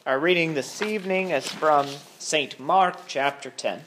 Our reading this evening is from St. Mark chapter 10.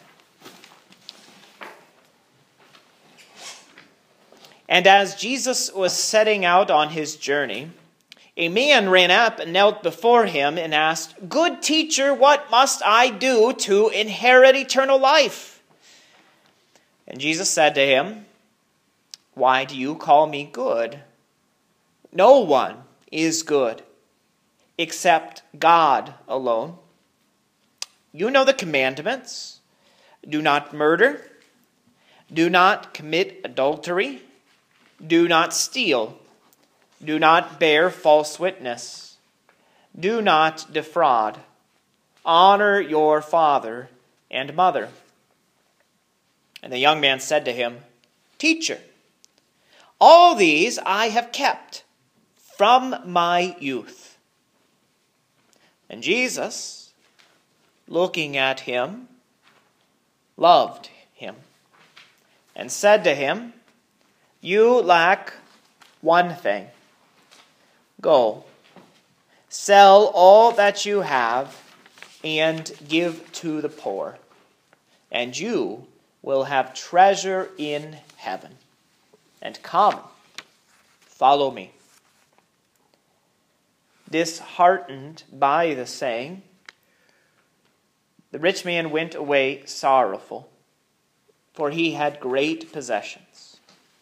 And as Jesus was setting out on his journey, a man ran up and knelt before him and asked, "Good teacher, what must I do to inherit eternal life?" And Jesus said to him, "Why do you call me good? No one is good except God alone. You know the commandments. Do not murder. Do not commit adultery. Do not steal. Do not bear false witness. Do not defraud. Honor your father and mother." And the young man said to him, "Teacher, all these I have kept from my youth." And Jesus, looking at him, loved him and said to him, "You lack one thing. Go, sell all that you have and give to the poor, and you will have treasure in heaven. And come, follow me." Disheartened by the saying, the rich man went away sorrowful, for he had great possessions.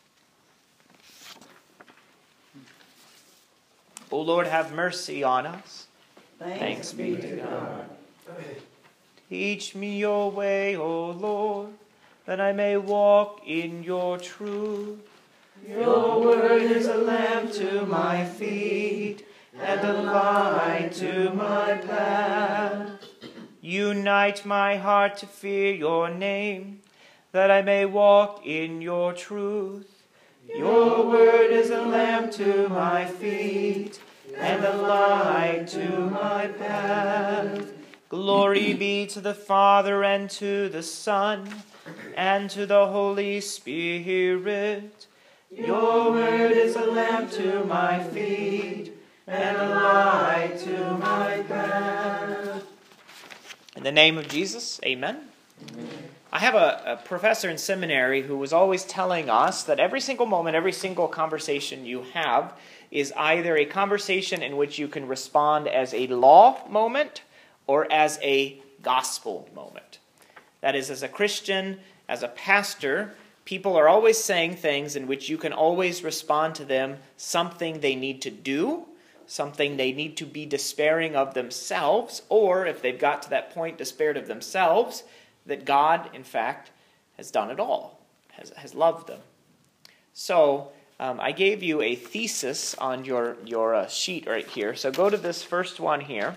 O Lord, have mercy on us. Thanks be to God. Teach me your way, O Lord, that I may walk in your truth. Your word is a lamp to my feet and a light to my path. Unite my heart to fear your name, that I may walk in your truth. Your word is a lamp to my feet and a light to my path. Glory be to the Father and to the Son and to the Holy Spirit. Your word is a lamp to my feet and a light to my path. In the name of Jesus, amen. I have a professor in seminary who was always telling us that every single moment, every single conversation you have is either a conversation in which you can respond as a law moment or as a gospel moment. That is, as a Christian, as a pastor, people are always saying things in which you can always respond to them something they need to do, something they need to be despairing of themselves, or if they've got to that point, despaired of themselves, that God, in fact, has done it all, has loved them. So, I gave you a thesis on your sheet right here. So go to this first one here.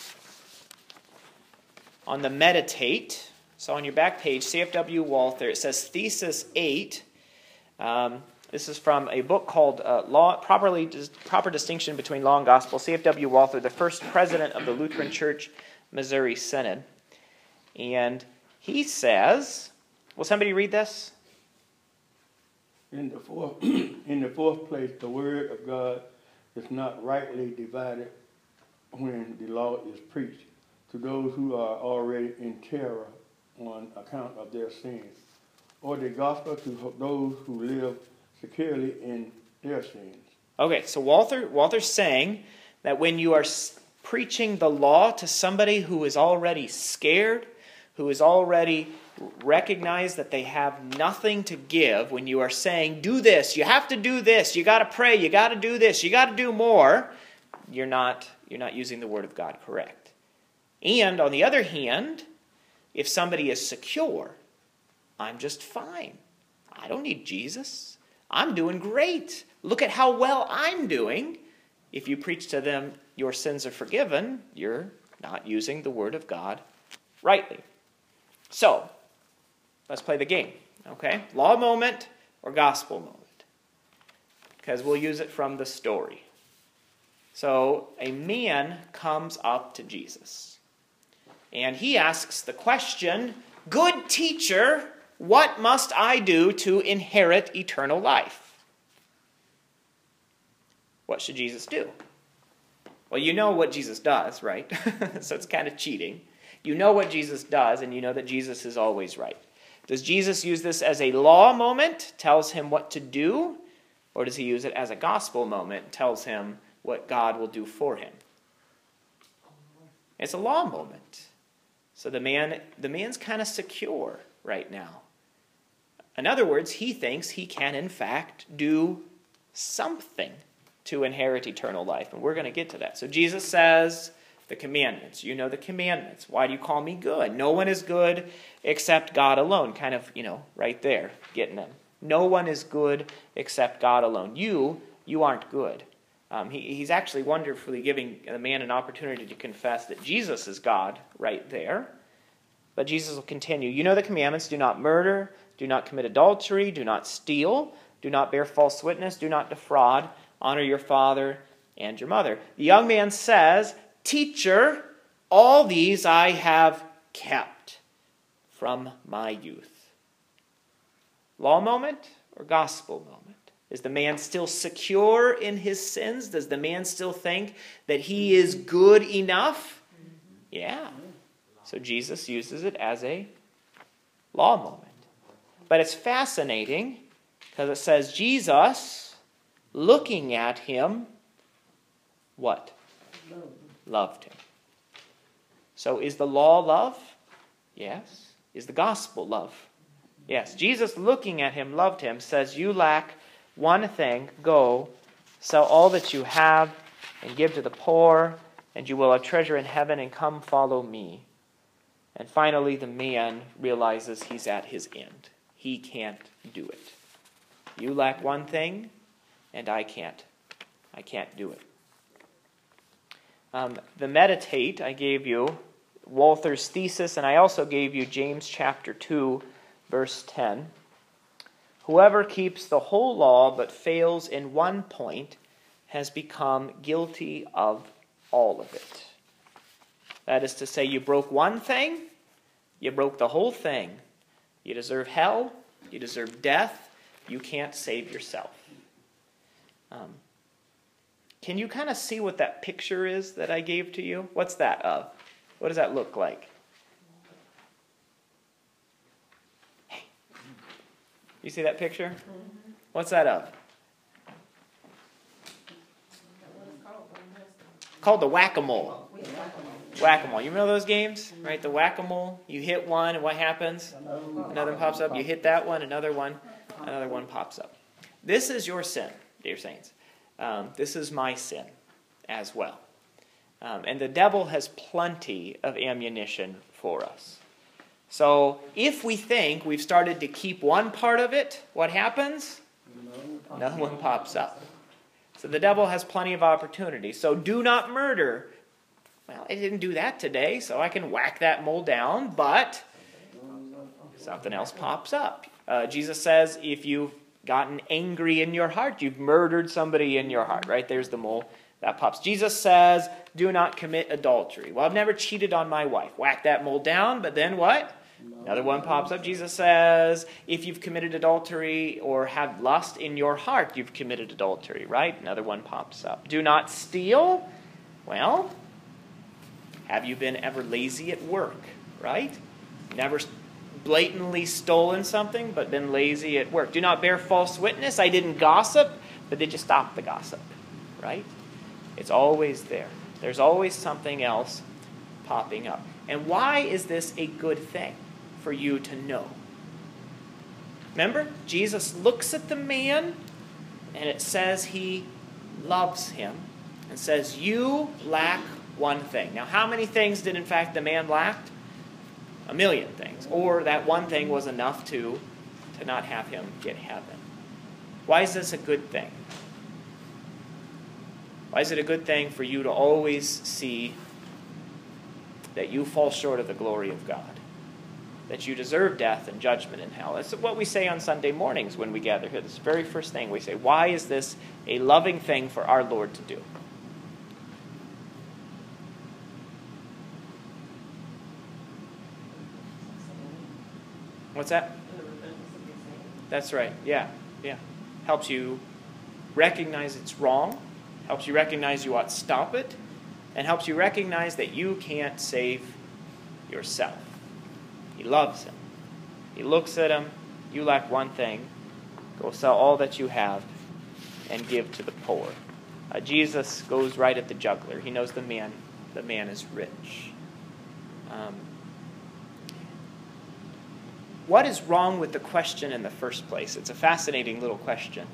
On the meditate, so on your back page, C.F.W. Walther, it says Thesis 8. This is from a book called Proper Distinction Between Law and Gospel. C.F.W. Walther, the first president of the Lutheran Church Missouri Synod. And he says, will somebody read this? In the fourth place, the word of God is not rightly divided when the law is preached to those who are already in terror on account of their sins, or the gospel to those who live securely in their sins. Okay, so Walter's saying that when you are preaching the law to somebody who is already scared, who is already recognized that they have nothing to give, when you are saying, do this, you have to do this, you got to pray, you got to do this, you got to do more, you're not using the word of God correct. And on the other hand, if somebody is secure, I'm just fine. I don't need Jesus. I'm doing great. Look at how well I'm doing. If you preach to them, your sins are forgiven, you're not using the word of God rightly. So, let's play the game, okay? Law moment or gospel moment, because we'll use it from the story. So, a man comes up to Jesus, and he asks the question, "Good teacher, what must I do to inherit eternal life?" What should Jesus do? Well, you know what Jesus does, right? So it's kind of cheating. You know what Jesus does, and you know that Jesus is always right. Does Jesus use this as a law moment, tells him what to do? Or does he use it as a gospel moment, tells him what God will do for him? It's a law moment. So the man's kind of secure right now. In other words, he thinks he can, in fact, do something to inherit eternal life. And we're going to get to that. So Jesus says, the commandments. You know the commandments. Why do you call me good? No one is good except God alone. Kind of, right there, getting them. No one is good except God alone. You aren't good. He's actually wonderfully giving the man an opportunity to confess that Jesus is God right there. But Jesus will continue. You know the commandments. Do not murder. Do not commit adultery. Do not steal. Do not bear false witness. Do not defraud. Honor your father and your mother. The young man says, Teacher, all these I have kept from my youth. Law moment or gospel moment? Is the man still secure in his sins? Does the man still think that he is good enough? Yeah. So Jesus uses it as a law moment. But it's fascinating because it says Jesus, looking at him, what? Loved him. So is the law love? Yes. Is the gospel love? Yes. Jesus, looking at him, loved him, says, you lack one thing. Go, sell all that you have and give to the poor, and you will have treasure in heaven, and come follow me. And finally, the man realizes he's at his end. He can't do it. You lack one thing, and I can't do it. The meditate, I gave you Walther's thesis, and I also gave you James chapter 2, verse 10. Whoever keeps the whole law but fails in one point has become guilty of all of it. That is to say, you broke one thing, you broke the whole thing. You deserve hell, you deserve death, you can't save yourself. Can you kind of see what that picture is that I gave to you? What's that of? What does that look like? Hey, you see that picture? Mm-hmm. What's that of? Called the whack-a-mole. Whack-a-mole. You remember those games? Right? The whack-a-mole. You hit one, and what happens? Another one pops up. You hit that one, another one pops up. This is your sin, dear saints. This is my sin as well. And the devil has plenty of ammunition for us. So if we think we've started to keep one part of it, what happens? Another one pops up. So the devil has plenty of opportunity. So do not murder. Well, I didn't do that today, so I can whack that mole down, but something else pops up. Jesus says if you've gotten angry in your heart, you've murdered somebody in your heart, right? There's the mole. That pops. Jesus says, do not commit adultery. Well, I've never cheated on my wife. Whack that mole down, but then what? Another one pops up. Jesus says, if you've committed adultery or have lust in your heart, you've committed adultery, right? Another one pops up. Do not steal. Well, have you been ever lazy at work, right? Never blatantly stolen something, but been lazy at work. Do not bear false witness. I didn't gossip, but did you stop the gossip, right? It's always there. There's always something else popping up. And why is this a good thing for you to know? Remember, Jesus looks at the man, and it says he loves him, and says, you lack one thing. Now, how many things did, in fact, the man lack? 1,000,000 things. Or that one thing was enough to not have him get heaven. Why is this a good thing? Why is it a good thing for you to always see that you fall short of the glory of God? That you deserve death and judgment in hell? That's what we say on Sunday mornings when we gather here. This is the very first thing we say. Why is this a loving thing for our Lord to do? What's that? That's right. Yeah. Helps you recognize it's wrong. Helps you recognize you ought to stop it. and helps you recognize that you can't save yourself. He loves him. He looks at him. You lack one thing. Go sell all that you have and give to the poor. Jesus goes right at the jugular. He knows the man is rich. What is wrong with the question in the first place? It's a fascinating little question.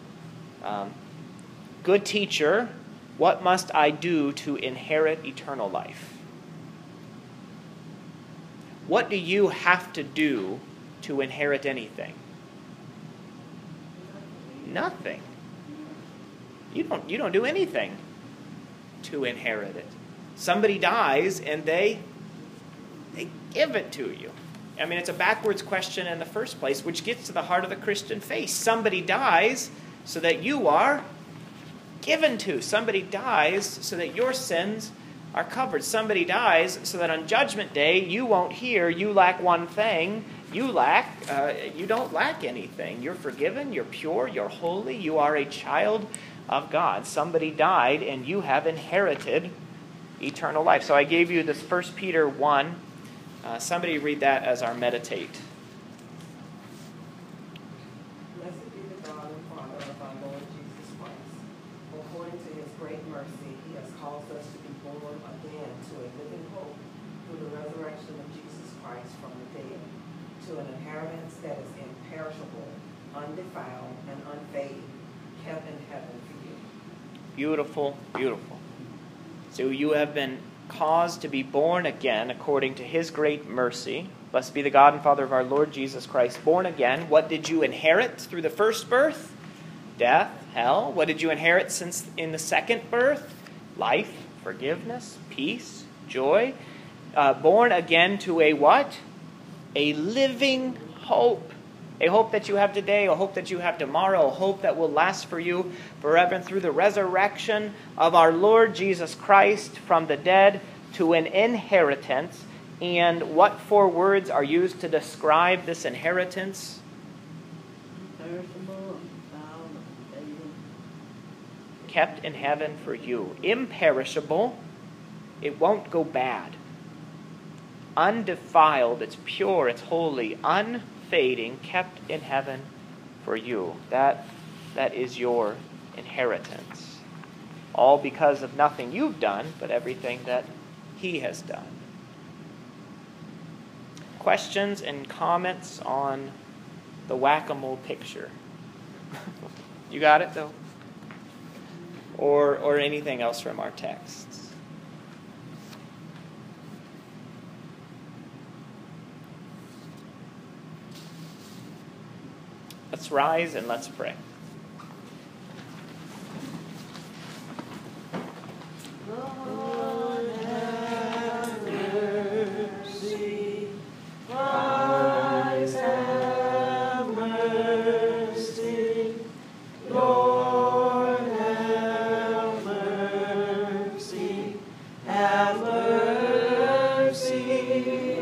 Good teacher, what must I do to inherit eternal life? What do you have to do to inherit anything? Nothing. You don't do anything to inherit it. Somebody dies and they give it to you. I mean, it's a backwards question in the first place, which gets to the heart of the Christian faith. Somebody dies so that you are given to. Somebody dies so that your sins are covered. Somebody dies so that on Judgment Day you won't hear, you lack one thing. You don't lack anything. You're forgiven, you're pure, you're holy, you are a child of God. Somebody died and you have inherited eternal life. So I gave you this 1 Peter 1. Somebody read that as our meditate. Blessed be the God and Father of our Lord Jesus Christ. According to his great mercy, he has caused us to be born again to a living hope through the resurrection of Jesus Christ from the dead, to an inheritance that is imperishable, undefiled, and unfading, kept in heaven for you. Beautiful, beautiful. So you have been caused to be born again according to his great mercy. Blessed be the God and Father of our Lord Jesus Christ. Born again. What did you inherit through the first birth? Death, hell. What did you inherit since in the second birth? Life, forgiveness, peace, joy. Born again to a what? A living hope. A hope that you have today, a hope that you have tomorrow, a hope that will last for you forever. And through the resurrection of our Lord Jesus Christ from the dead to an inheritance. And what four words are used to describe this inheritance? Imperishable, unfading. Kept in heaven for you. Imperishable, it won't go bad. Undefiled, it's pure, it's holy. Unfading, kept in heaven for you. That is your inheritance. All because of nothing you've done, but everything that he has done. Questions and comments on the whack-a-mole picture? You got it, though? Or anything else from our texts? Let's rise and let's pray. Lord, have mercy. Christ, have mercy. Lord, have mercy. Have mercy,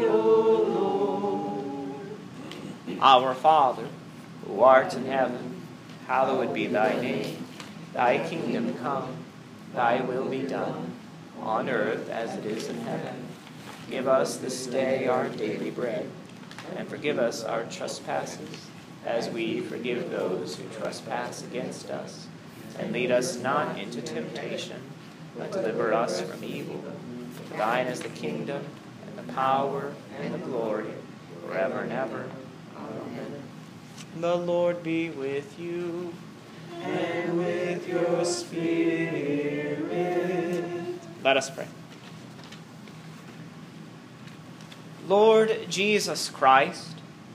O Lord. Our Father, who art in heaven, hallowed be thy name. Thy kingdom come, thy will be done, on earth as it is in heaven. Give us this day our daily bread, and forgive us our trespasses, as we forgive those who trespass against us. And lead us not into temptation, but deliver us from evil. For thine is the kingdom, and the power, and the glory, forever and ever. Amen. The Lord be with you, And with your spirit. Let us pray. Lord Jesus Christ,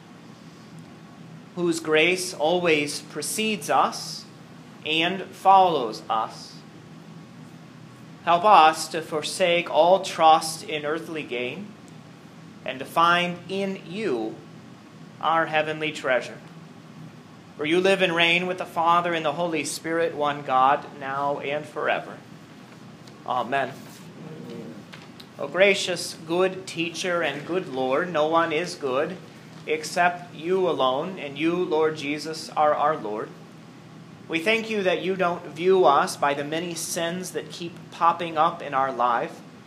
whose grace always precedes us and follows us, help us to forsake all trust in earthly gain and to find in you our heavenly treasure. For you live and reign with the Father and the Holy Spirit, one God, now and forever. Amen. O gracious, good teacher and good Lord, no one is good except you alone, and you, Lord Jesus, are our Lord. We thank you that you don't view us by the many sins that keep popping up in our life,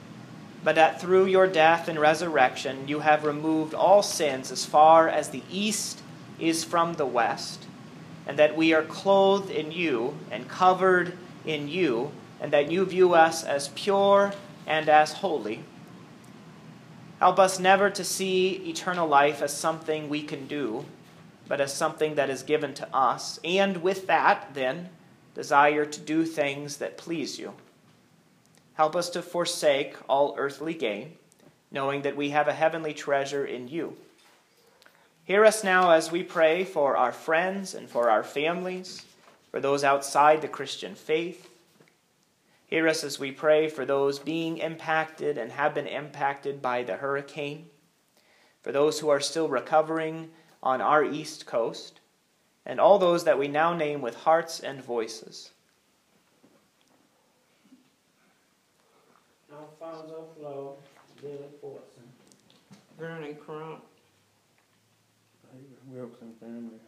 but that through your death and resurrection you have removed all sins as far as the east is from the west, and that we are clothed in you and covered in you, and that you view us as pure and as holy. Help us never to see eternal life as something we can do, but as something that is given to us, and with that, then, desire to do things that please you. Help us to forsake all earthly gain, knowing that we have a heavenly treasure in you. Hear us now as we pray for our friends and for our families, for those outside the Christian faith. Hear us as we pray for those being impacted and have been impacted by the hurricane, for those who are still recovering on our East Coast, and all those that we now name with hearts and voices. Alfonso Flo, Billy Fortson, Vernon Crump, Wilson family.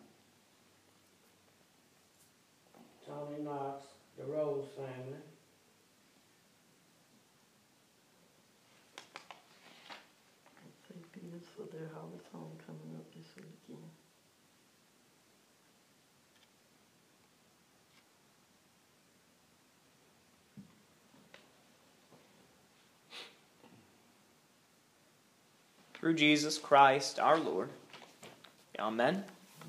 Tony Knox, the Rose family, St. Peter's for their Harvest Home coming up this weekend. Through Jesus Christ our Lord. Amen.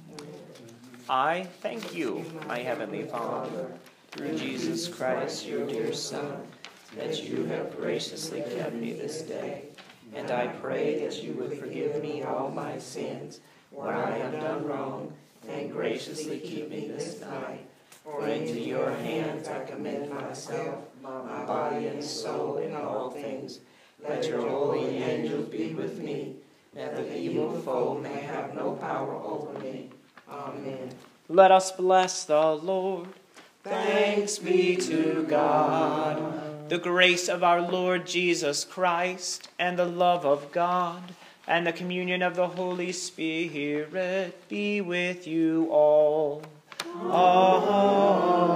I thank you, my heavenly Father, through Jesus Christ, your dear Son, that you have graciously kept me this day. And I pray that you would forgive me all my sins where I have done wrong, and graciously keep me this night. For into your hands I commend myself, my body and soul, in all things. Let your holy angels be with me, that the evil foe may have no power over me. Amen. Let us bless the Lord. Thanks be to God. The grace of our Lord Jesus Christ, and the love of God, and the communion of the Holy Spirit be with you all. Amen.